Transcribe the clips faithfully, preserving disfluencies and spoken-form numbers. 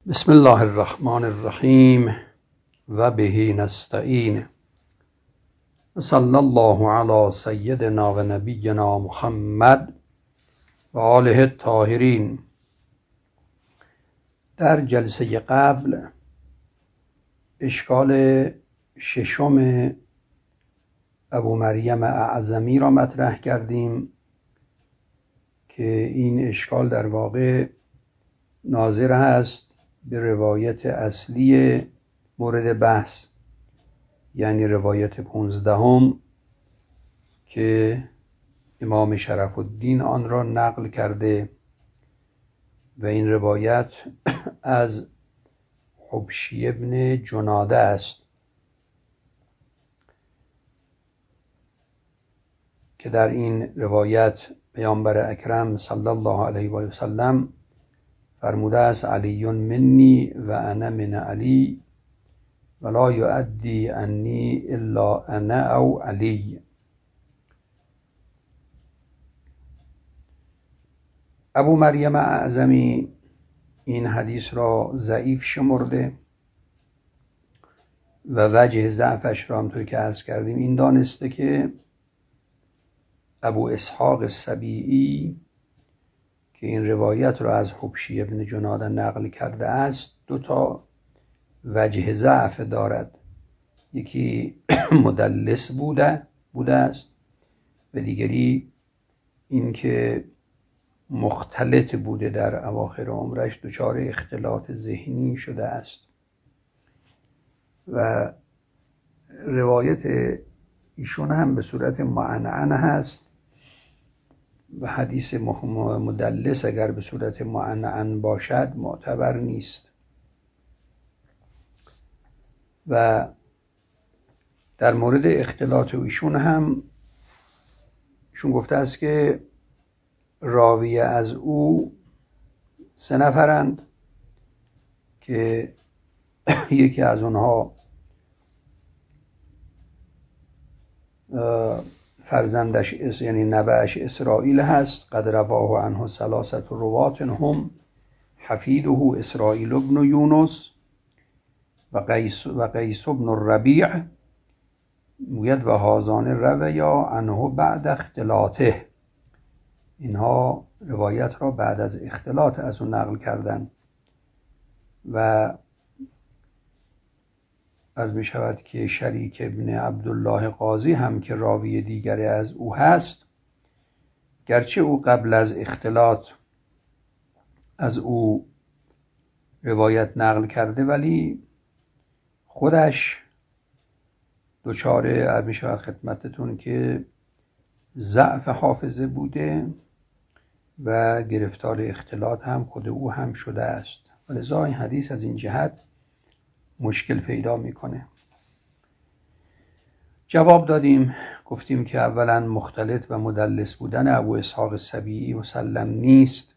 بسم الله الرحمن الرحیم و به نستعین و صلی الله علی سیدنا و نبینا محمد و آله الطاهرین. در جلسه قبل اشکال ششم ابو مریم اعظمی را مطرح کردیم که این اشکال در واقع ناظر است به روایت اصلی مورد بحث، یعنی روایت پونزدهم که امام شرف الدین آن را نقل کرده و این روایت از حبشی ابن جناده است که در این روایت پیامبر اکرم صلی الله علیه و سلم فرموده است علی منی و انا من علی ولا یؤدی عنی الا انا او علی. ابو مریم اعظمی این حدیث را ضعیف شمرده و وجه ضعفش را همطور که عرض کردیم این دانسته که ابو اسحاق السبیعی که این روایت را از حبشی ابن جناده نقل کرده است دو تا وجه ضعف دارد. یکی مدلس بوده بوده است و دیگری این که مختلط بوده، در اواخر عمرش دچار اختلاط ذهنی شده است و روایت ایشون هم به صورت معنعن هست و حدیث مدلس اگر به صورت معنعن باشد معتبر نیست. و در مورد اختلاط ایشون هم ایشون گفته است که راوی از او سه نفرند که یکی از اونها فرزندش یعنی نوه‌اش اسرائیل هست، قد رواه عنه ثلاثه روات هم حفیده اسرائیل ابن یونس و قیس و قیس ابن الربیع موید و هازان رویا عنه بعد اختلاطه. اینها روایت را بعد از اختلاط از اون نقل کردن و عرض می شود که شریک ابن عبدالله قاضی هم که راوی دیگری از او هست، گرچه او قبل از اختلاط از او روایت نقل کرده ولی خودش دچار عرض می شود خدمتتون که ضعف حافظه بوده و گرفتار اختلاط هم خود او هم شده است و لذا این حدیث از این جهت مشکل پیدا میکنه. جواب دادیم، گفتیم که اولا مختلط و مدلس بودن ابو اسحاق السبیعی مسلم نیست،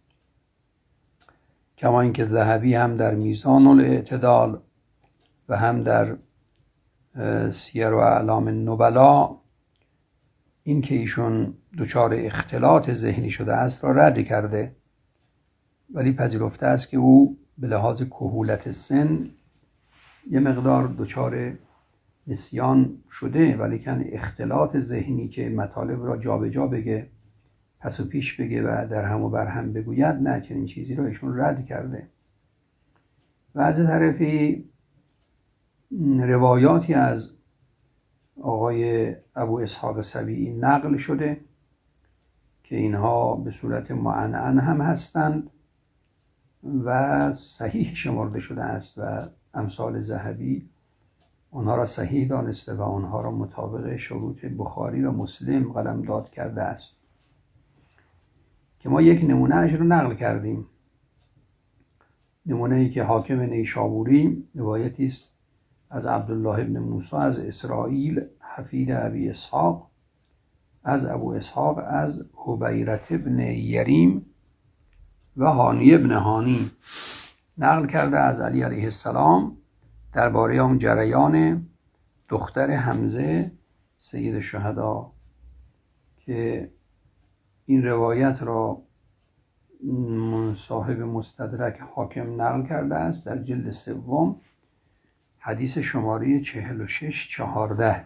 کما اینکه ذهبی هم در میزان الاعتدال و هم در سیر و اعلام النبلا این که ایشون دچار اختلاط ذهنی شده است را رد کرده، ولی پذیرفته است که او به لحاظ کهولت سن یه مقدار دچار نسیان شده، ولی کن اختلاط ذهنی که مطالب را جابجا بگه، پس و پیش بگه و در هم و بر هم بگوید، نه، چنین چیزی را ایشون رد کرده. و از طرفی روایاتی از آقای ابو اسحاق سبیعی نقل شده که اینها به صورت معنعن هم هستند و صحیح شمرده شده است و امثال ذهبی آنها را صحیح دانسته و آنها را مطابق شروط بخاری و مسلم قلمداد کرده است که ما یک نمونه اش رو نقل کردیم. نمونه ای که حاکم نیشابوری روایتی است از عبدالله ابن موسی از اسرائیل حفید ابی اسحاق از ابو اسحاق از حبیرت ابن یریم و هانی ابن هانی نقل کرده از علی علیه السلام درباره اون جریان دختر حمزه سید شهدا که این روایت را صاحب مستدرک حاکم نقل کرده است در جلد سوم حدیث شماره چهل و شش چهارده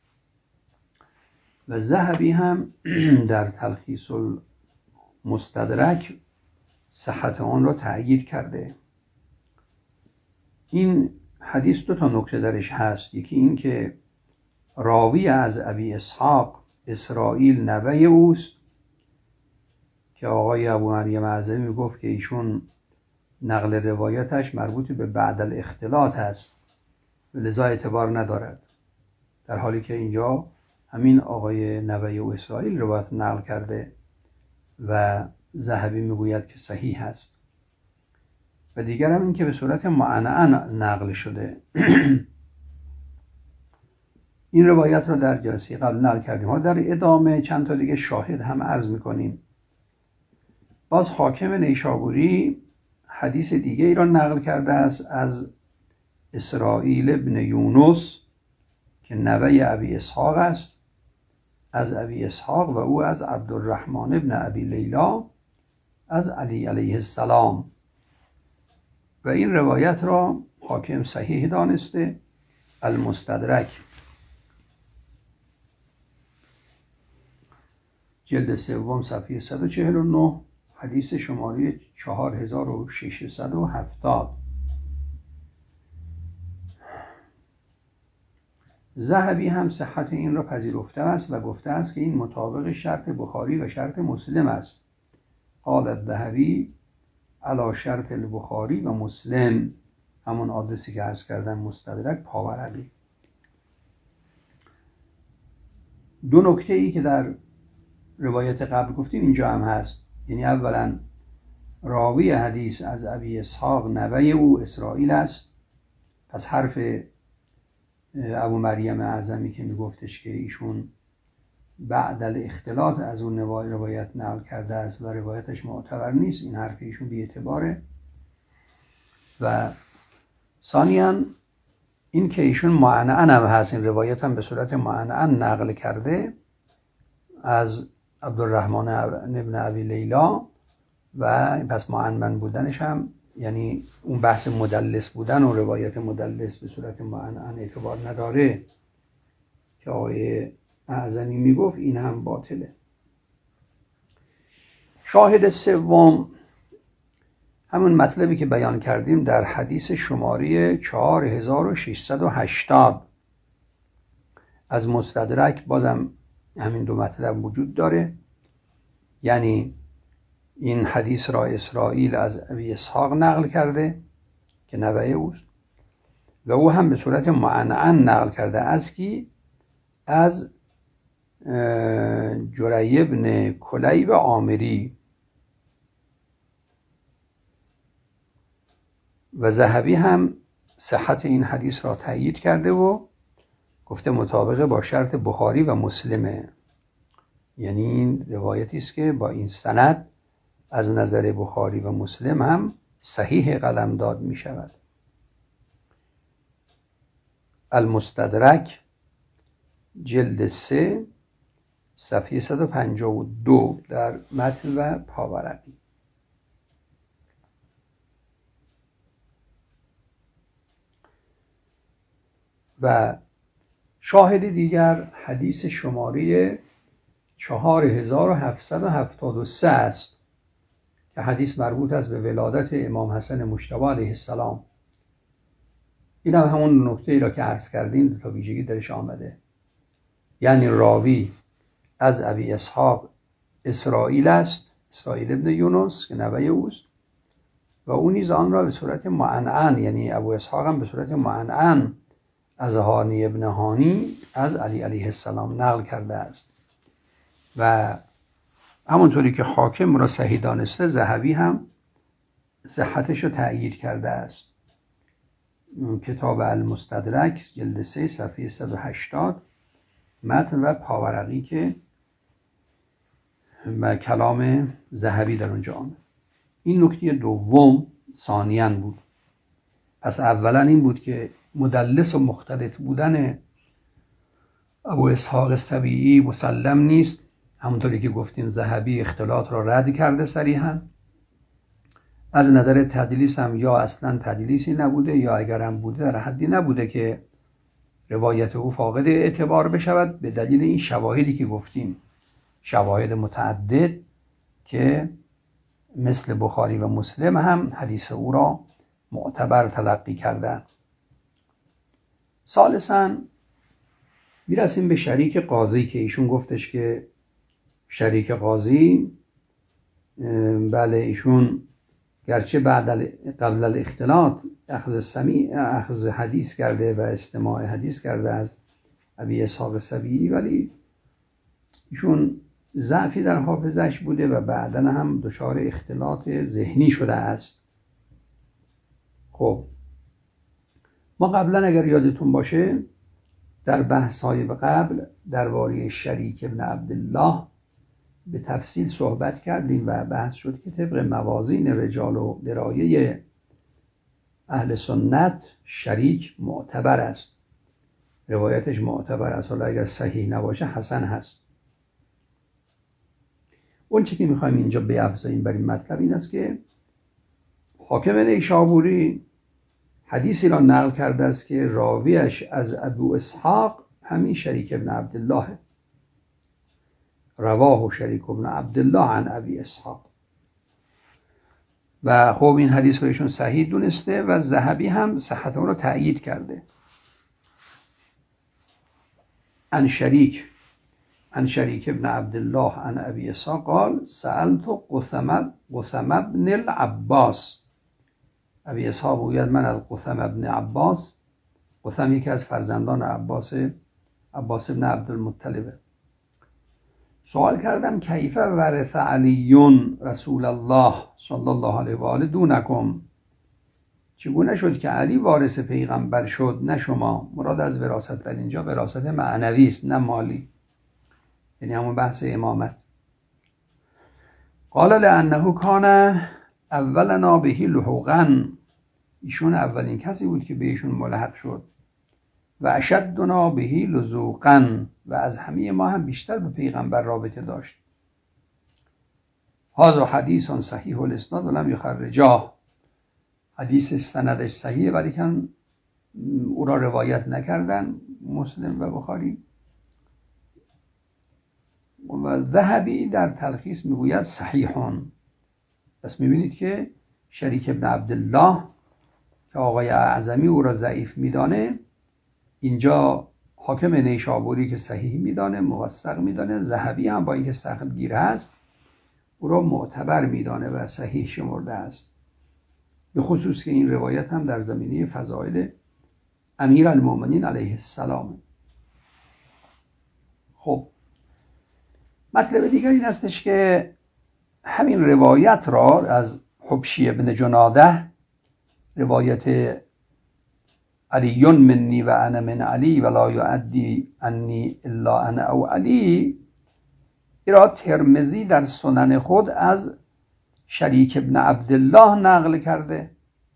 و ذهبی هم در تلخیص المستدرک صحت آن را تأیید کرده. این حدیث دو تا نکته درش هست. یکی این که راوی از ابی اسحاق اسرائیل نوه اوست که آقای ابو مریم اعظمی گفت که ایشون نقل روایتش مربوط به بعد الاختلاط هست و لذا اعتبار ندارد، در حالی که اینجا همین آقای نوه او اسرائیل روایت نقل کرده و ذهبی میگوید که صحیح هست. و دیگر هم این که به صورت معنعن نقل شده. این روایت را در جلسه قبل نقل کردیم. حالا در ادامه چند تا دیگه شاهد هم عرض میکنیم. باز حاکم نیشابوری حدیث دیگه ای را نقل کرده است از اسرائیل ابن یونس که نوه ابی اسحاق است، از ابی اسحاق و او از عبدالرحمن ابن ابی لیلا از علی علیه السلام، و این روایت را حاکم صحیح دانسته. المستدرک جلد سوم صفحه صد و چهل و نه حدیث شماره چهار هزار و ششصد و هفتاد. ذهبی هم صحت این را پذیرفته است و گفته است که این مطابق شرط بخاری و شرط مسلم است. قال الذهبی علی شرط البخاری و مسلم، همون آدرسی که عرض کردن مستدرک پاورقی. دو نکته ای که در روایت قبل گفتیم اینجا هم هست. یعنی اولا راوی حدیث از ابی اسحاق نوه او اسرائیل است، پس حرف ابو مریم اعظمی که میگفتش که ایشون بعد الاختلاط از اون روایت نقل کرده است و روایتش معتبر نیست، این حرف ایشون بی اعتباره. و ثانیاً این که ایشون معنعن هم هست، این روایت هم به صورت معنعن نقل کرده از عبدالرحمن ابن ابی لیلا، و پس معنعن بودنش هم یعنی اون بحث مدلس بودن و روایت مدلس به صورت معنعن اعتبار نداره که آقای اعظمی میگفت، این هم باطله. شاهد سوم همون مطلبی که بیان کردیم در حدیث شماره چهار هزار و ششصد و هشتاد از مستدرک، بازم همین دو مطلب وجود داره. یعنی این حدیث را اسرائیل از ابی اسحاق نقل کرده که نوه اوست و او هم به صورت معنعن نقل کرده از کی؟ از جری بن کلیب عامری. و ذهبی هم صحت این حدیث را تأیید کرده و گفته مطابق با شرط بخاری و مسلمه. یعنی این روایتی است که با این سند از نظر بخاری و مسلم هم صحیح قلمداد می شود. المستدرک جلد سه صفحه صد و پنجاه و دو در متن و پاورقی. و شاهد دیگر حدیث شماره چهار هزار و هفتصد و هفتاد و سه است که حدیث مربوط است به ولادت امام حسن مجتبی علیه السلام. این هم همون نکته ای را که عرض کردیم دو تا ویژگی درش آمده. یعنی راوی از ابی اسحاق اسرائیل است، اسرائیل ابن یونس که نوه اوست، و اون نیز آن را به صورت معنعن، یعنی ابو اسحاق هم به صورت معنعن از هانی ابن هانی از علی علیه السلام نقل کرده است. و همونطوری که حاکم را صحیح دانسته، ذهبی هم صحتش رو تأیید کرده است. کتاب المستدرک جلد سه صفحه صد و هشتاد متن و پاورقی که و کلام ذهبی در اونجا آمد. این نکته دوم ثانیاً بود. پس اولا این بود که مدلس و مختلط بودن ابو اسحاق السبیعی مسلم نیست، همونطوری که گفتیم ذهبی اختلاط را رد کرده صریحاً. از نظر تدلیس هم یا اصلا تدلیسی نبوده یا اگر هم بوده در حدی نبوده که روایت او فاقد اعتبار بشود، به دلیل این شواهدی که گفتیم، شواهد متعدد که مثل بخاری و مسلم هم حدیث او را معتبر تلقی کردند. ثالثاً میرسیم به شریک قاضی که ایشون گفتش که شریک قاضی بله ایشون گرچه بعد قبل الاختلاط اخذ سمیع اخذ حدیث کرده و استماع حدیث کرده از ابی اسحاق سبیعی، ولی ایشون ضعفی در حافظش بوده و بعداً هم دچار اختلاط ذهنی شده است. خب ما قبلا اگر یادتون باشه در بحث‌های قبل درباره شریک ابن عبدالله به تفصیل صحبت کردیم و بحث شد که طبق موازین رجال و درایه اهل سنت شریک معتبر است، روایتش معتبر است، حالا اگر صحیح نباشه حسن هست. اون چی که میخوایم اینجا بیافزاییم بر این مطلب این است که حاکم نیشابوری حدیثی را نقل کرده است که راویش از ابو اسحاق همین شریک ابن عبدالله، رواه شریک ابن عبدالله عن ابی اسحاق، و خب این حدیث رو ایشون صحیح دونسته و ذهبی هم صحت اون رو تأیید کرده. عن شریک عن شریک ابن عبدالله عن ابی اسحاق قال سألت قثم قثم ابن العباس. ابی اسحاق گوید من از قثم ابن عباس، قثم یکی از فرزندان عباس عباس ابن عبدالمطلب، سوال کردم کیف ورث علی رسول الله صلی الله علیه و آله دونکم، چگونه شد که علی وارث پیغمبر شد نه شما؟ مراد از وراثت در اینجا وراثت معنوی است نه مالی، یعنی همون بحث امامت. قال لانه کان اولنا به لحوقا، ایشون اولین کسی بود که به ایشون ملحق شد، و اشدنا به لزوقا، و از همه ما هم بیشتر به پیغمبر رابطه داشت. هذا حدیث صحیح الاسناد ولم یخرجاه، حدیث سندش صحیحه ولی کن او را روایت نکردن مسلم و بخاری. و ذهبی در تلخیص میگوید صحیحون. پس میبینید که شریک ابن عبدالله که آقای اعظمی او را ضعیف میدانه، اینجا حاکم نیشابوری که صحیح میدانه، موثق میدانه، ذهبی هم با اینکه سخت گیر هست او را معتبر میدانه و صحیح شمرده است، به خصوص که این روایت هم در زمینه فضائل امیر المؤمنین علیه السلام. خب مطلب دیگر این استش که همین روایت را از حبشی ابن جناده، روایت علی منی و انا من علی ولا یعدی انی الا انا او علی، ایرا ترمذی در سنن خود از شریک ابن عبدالله نقل کرده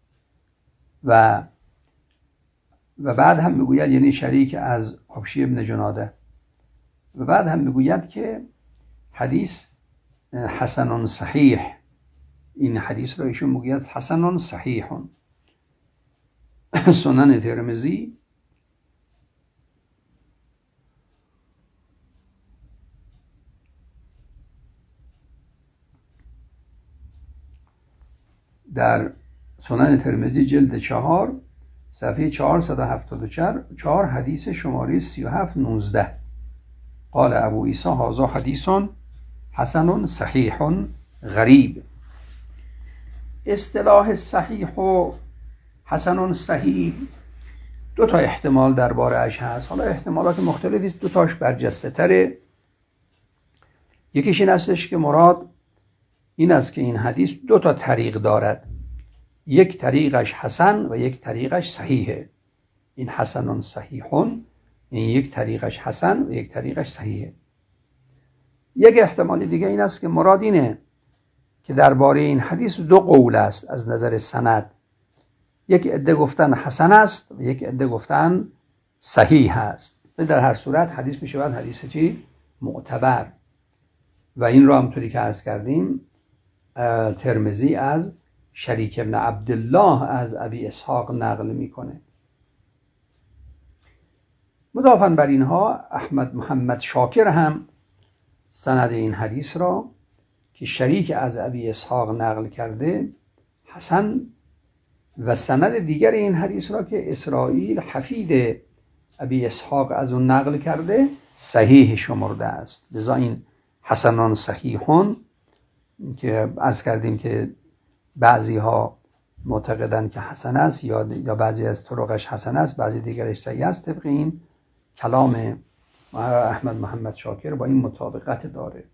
و و بعد هم میگوید، یعنی شریک از حبشی ابن جناده، و بعد هم میگوید که حدیث حسن صحیح، این حدیث را ایشون میگوید حسن صحیح. سنن ترمذی در سنن ترمذی جلد چهار صفحه چهارصد و هفتاد و چهار حدیث شماره سی و هفت نوزده قال ابو عیسی هذا حدیث حسن صحیح غریب. اصطلاح صحیح و حسن صحیح دو تا احتمال درباره اش هست، حالا احتمالات مختلفی است، دو تاش برجسته تره. یکیش این استش که مراد این است که این حدیث دو تا طریق دارد، یک طریقش حسن و یک طریقش صحیحه. این حسن صحیحون، این یک طریقش حسن و یک طریقش صحیحه. یک احتمال دیگه این است که مراد اینه که درباره این حدیث دو قول است از نظر سند، یک عده گفتن حسن است و یک عده گفتن صحیح است. در هر صورت حدیث میشه بعد حدیث چی؟ معتبر. و این رو همونطوری که عرض کردیم ترمذی از شریک ابن عبدالله از ابی اسحاق نقل میکنه. مضافاً بر اینها احمد محمد شاکر هم سند این حدیث را که شریک از ابی اسحاق نقل کرده حسن و سند دیگر این حدیث را که اسرائیل حفید ابی اسحاق از اون نقل کرده صحیح شمرده است. لذا این حسنان صحیحون که عرض کردیم که بعضی ها معتقدند که حسن است یا یا بعضی از طرقش حسن است، بعضی دیگرش صحیح است. طبق این کلام احمد محمد شاکر با این مطابقت داره.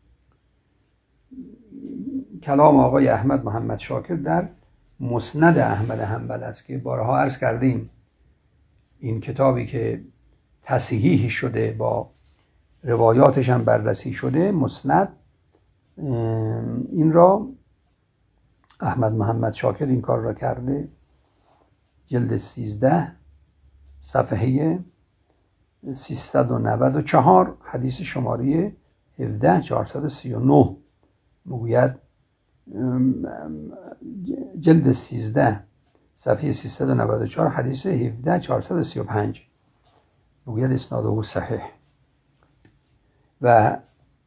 کلام آقای احمد محمد شاکر در مسند احمد حنبل است که بارها عرض کردیم این کتابی که تصحیح شده با روایاتش هم بررسی شده، مسند، این را احمد محمد شاکر این کار را کرده. جلد سیزده صفحه سیصد و نود و چهار حدیث شماره هفده چهارصد و سی و نه میگوید، جلد سیزده صفحه سیصد و نود و چهار حدیث هفده چهارصد و سی و پنج میگوید اسناده صحیح. و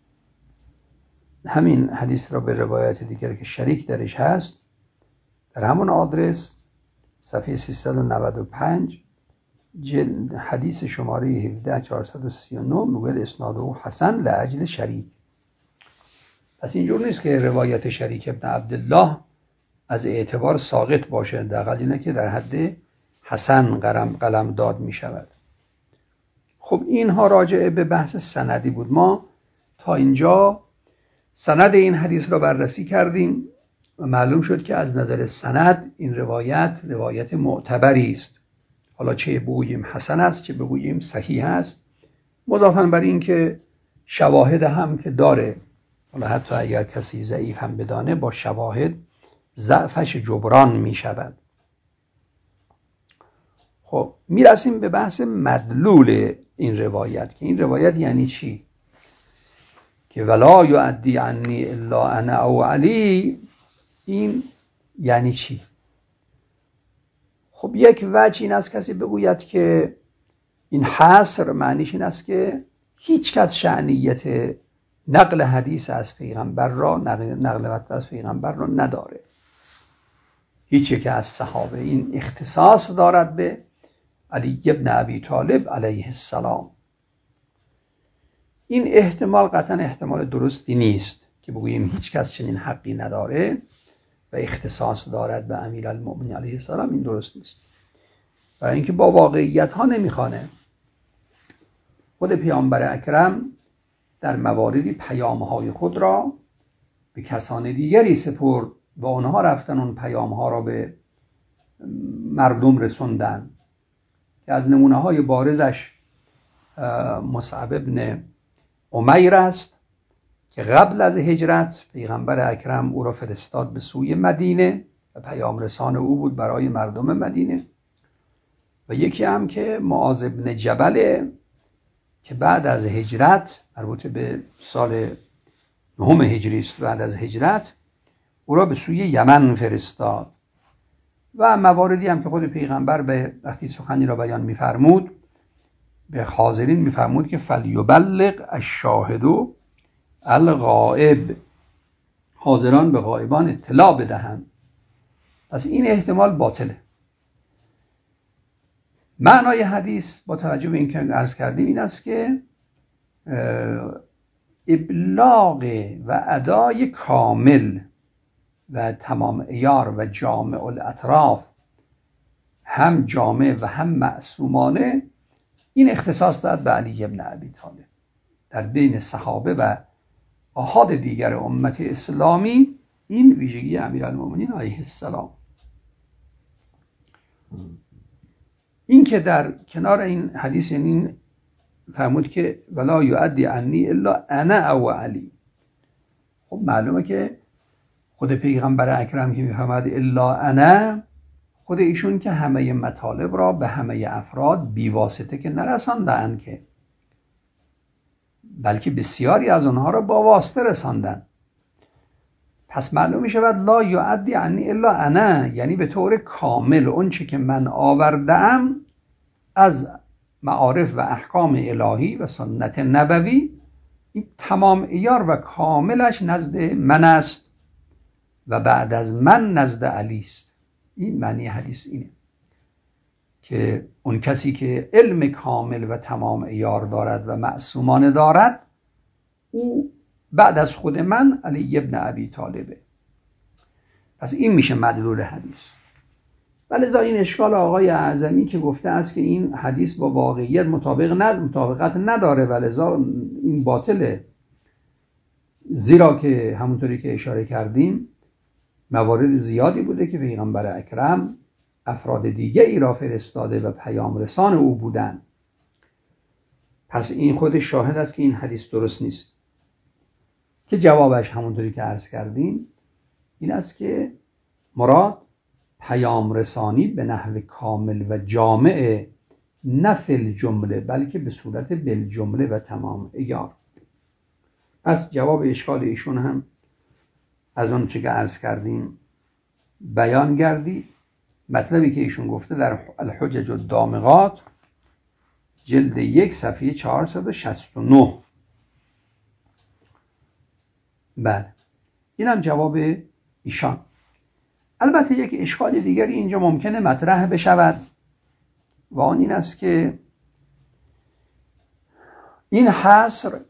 همین حدیث را به روایت دیگر که شریک درش هست در همون آدرس صفحه سیصد و نود و پنج جلد حدیث شماره هفده چهارصد و سی و نه میگوید اسناده حسن لاجل شریک. پس اینجور نیست که روایت شریک ابن عبدالله از اعتبار ساقط باشه، در اینه که در حد حسن قلم قلم داد می شود. خب اینها راجع به بحث سندی بود. ما تا اینجا سند این حدیث را بررسی کردیم و معلوم شد که از نظر سند این روایت روایت معتبری است. حالا چه بگوییم حسن است چه بگوییم صحیح است، مضافاً بر این که شواهد هم که داره، حالا حتی اگر کسی ضعیف هم بدانه با شواهد ضعفش جبران می شود. خب میرسیم به بحث مدلول این روایت که این روایت یعنی چی؟ که ولا یؤدی عنی الا انا او علی، این یعنی چی؟ خب یک وجه این است کسی بگوید که این حصر معنیش این است که هیچ کس شأنیت نقل حدیث از پیغمبر را نقل نقل از پیغمبر را نداره، هیچ یک از صحابه این اختصاص دارد به علی ابن ابی طالب علیه السلام. این احتمال قطعا احتمال درستی نیست که بگوییم هیچ کس چنین حقی نداره و اختصاص دارد به امیرالمؤمنین علیه السلام. این درست نیست، برای اینکه با واقعیت ها نمیخوانه. خود پیامبر اکرم در مواردی پیام های خود را به کسان دیگری سپرد و اونها رفتن اون پیام ها را به مردم رسوندن که از نمونه های بارزش مصعب ابن عمیر است که قبل از هجرت پیغمبر اکرم او را فرستاد به سوی مدینه و پیام رسان او بود برای مردم مدینه. و یکی هم که معاذ ابن جبل که بعد از هجرت، مربوط به سال نهم هجری است، بعد از هجرت او را به سوی یمن فرستاد. و مواردی هم که خود پیغمبر به وقتی سخنی را بیان می‌فرمود به حاضرین می‌فرمود که فلیبلغ الشاهد الغائب، حاضران به غایبان اطلاع بدهند. پس این احتمال باطله. معنای حدیث با توجه به این که عرض کردیم این است که ابلاغ و ادای کامل و تمام عیار و جامع الاطراف، هم جامع و هم معصومانه، این اختصاص داد به علی ابن ابی طالب. در بین صحابه و آحاد دیگر امت اسلامی این ویژگی امیرالمؤمنین علیه السلام. این که در کنار این حدیث یعنی فرمود که ولا یؤدی عنی الا انا او علی. خب معلومه که خود پیغمبر اکرم که میفهمد الا انا، خود ایشون که همه مطالب را به همه افراد بیواسطه که نرساندن که، بلکه بسیاری از اونها را با واسطه رساندن. پس معلوم می شود لا یعدی عنی الا انا، یعنی به طور کامل اون چی که من آوردم از معارف و احکام الهی و سنت نبوی، این تمام عیار و کاملش نزد من است و بعد از من نزد علی است. این معنی حدیث اینه که اون کسی که علم کامل و تمام عیار دارد و معصومانه دارد، او بعد از خود من علی ابن ابی طالبه. پس این میشه مدلول حدیث. ولذا این اشکال آقای اعظمی که گفته است که این حدیث با واقعیت مطابق ند... مطابقت نداره، ولذا این باطله، زیرا که همونطوری که اشاره کردیم موارد زیادی بوده که پیغمبر اکرم افراد دیگه ای را فرستاده و پیام رسان او بودن. پس این خودش شاهد است که این حدیث درست نیست، که جوابش همونطوری که عرض کردیم این است که مراد پیام رسانی به نحو کامل و جامع، نه فی الجمله بلکه به صورت بالجمله و تمام عیار. پس جواب اشکال ایشون هم از اون چه که عرض کردیم بیان گردید. مطلبی که ایشون گفته در الحجج الدامغات جلد یک صفحه چهارصد و شصت و نه. بله، این هم جواب ایشان. البته یک اشکال دیگری اینجا ممکنه مطرح بشود و آن این است که این حصر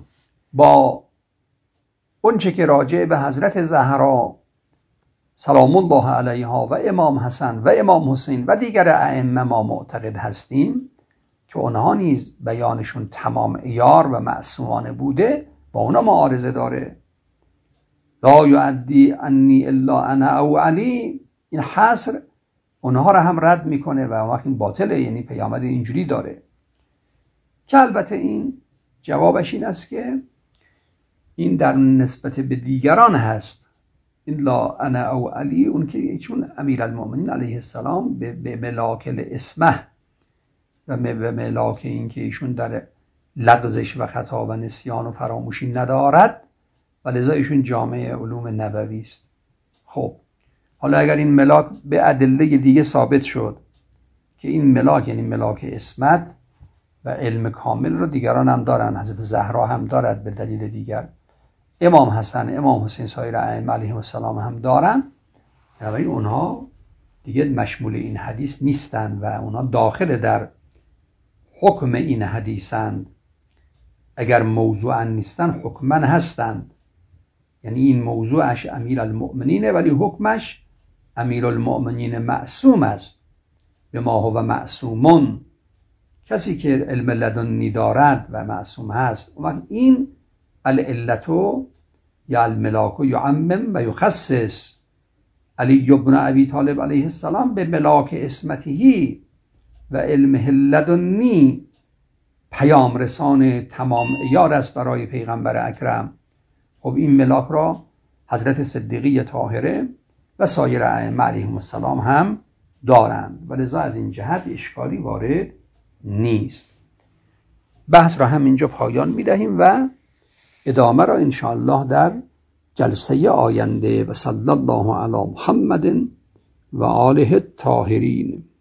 با اون چه که راجع به حضرت زهرا سلام الله علیها و امام حسن و امام حسین و دیگر ائمه ما معتقد هستیم که اونها نیز بیانشون تمام عیار و معصومانه بوده، با اونا معارضه داره. لا یعدی عنی الا انا او علی، این حصر اونها را هم رد میکنه و وقتی باطله، یعنی پیامد اینجوری داره که البته این جوابش این است که این در نسبت به دیگران هست. این لا انا او علی، اون که چون امیرالمؤمنین علیه السلام به ملاک الاسمه و به ملاک این که ایشون در لغزش و خطا و نسیان و فراموشی ندارد و لذا ایشون جامع علوم نبوی است. خب حالا اگر این ملاک به ادله دیگه ثابت شد که این ملاک یعنی ملاک اسمت و علم کامل رو دیگران هم دارن، حضرت زهرا هم دارد به دلیل دیگر، امام حسن، امام حسین، سایر ائمه علیهم السلام هم دارن، یعنی اونها دیگه مشمول این حدیث نیستن و اونها داخل در حکم این حدیثند. اگر موضوعا نیستن حکما هستند، یعنی این موضوعش امیر المؤمنینه ولی حکمش امیر المؤمنین معصوم است. به ما هو معصومون، کسی که علم لدنی دارد و معصوم هست، و این العلتو یا الملاکو یعمم و یخصص. علی ابن ابی طالب علیه السلام به ملاک اسمتهی و علم لدنی پیام رسان تمام عیار است برای پیغمبر اکرم. خب این ملاک را حضرت صدیقه طاهره و سایر ائمه علیهم السلام هم دارند و لذا از این جهت اشکالی وارد نیست. بحث را هم اینجا پایان میدهیم و ادامه را انشاءالله در جلسه آینده. و صلی الله علی محمد و آله الطاهرین.